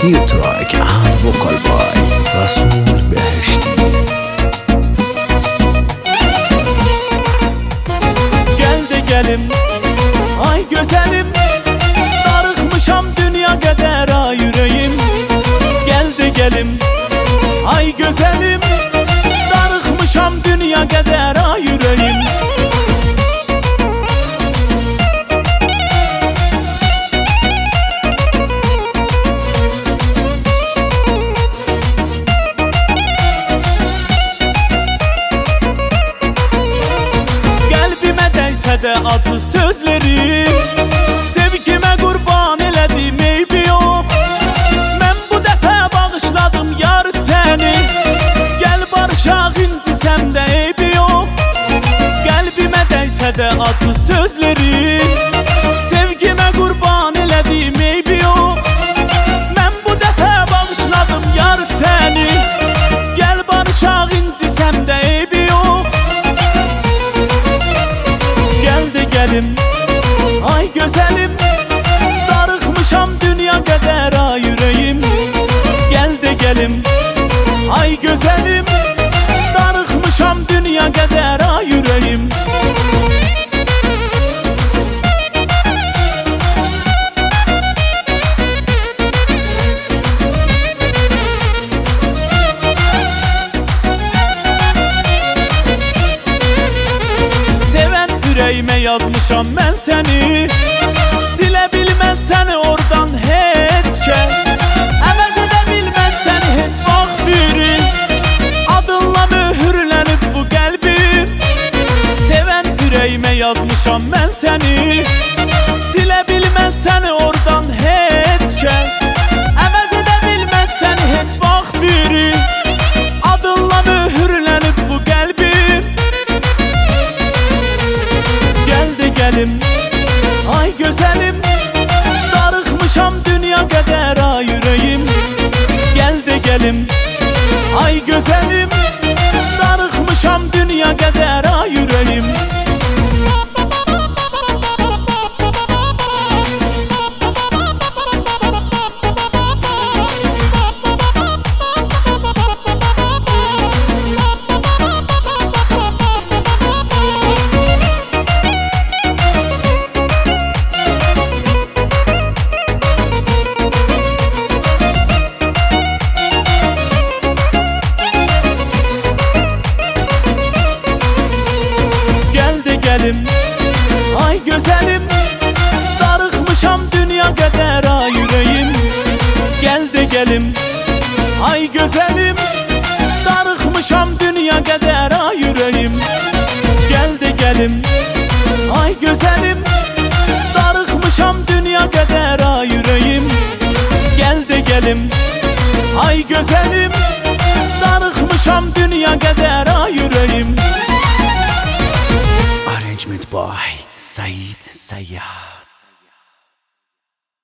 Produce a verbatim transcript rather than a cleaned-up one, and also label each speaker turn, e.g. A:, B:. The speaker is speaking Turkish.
A: audio track and vocal by Rasul Beheshti.
B: Gel de gelim, ay güzelim, darıkmışam dünya kadar ay yüreğim. Gel de gelim, ay güzelim, darıkmışam dünya kadar ay yüreğim. De adı sözlerim, sevgime kurban elədim eybi yok. Mən bu dəfə bağışladım yar səni, gel barışaq intisəm də eybi yok. Qəlbimə dəysə də adı sözlerim, sevgime kurban elədim eybi yok. Mən bu dəfə bağışladım yar səni, gel barışaq intisəm də eybi yok. Gelim, ay güzelim, darıkmışam dünya kadar ay yüreğim. Gel de gelim, ay güzelim, darıkmışam dünya kadar ay yüreğim. Yüreğime yazmışam ben seni, silebilmez seni oradan hiç kes. Əvəz edebilmez seni hiç vaxt biri, adınla mühürlenip bu qəlbim. Seven yüreğime yazmışam ben seni, silebilmez seni oradan hiç kes. Əvəz edebilmez seni hiç vaxt biri, adınla mühürlenip bu qəlbim. Gelim, ay güzelim, darıkmışam dünya kadar ay yüreğim. Gel de gelim, ay güzelim, darıkmışam dünya kadar ay yüreğim. Gelim, ay güzelim, darıkmışam dünya kadar ay yüreğim. Gel de gelim, ay güzelim, darıkmışam dünya kadar ay yüreğim. Gel de gelim, ay güzelim, darıkmışam dünya kadar ay yüreğim. Gel de gelim, ay güzelim, darıkmışam dünya kadar ay yüreğim.
A: Arrangement by Said Sayyad.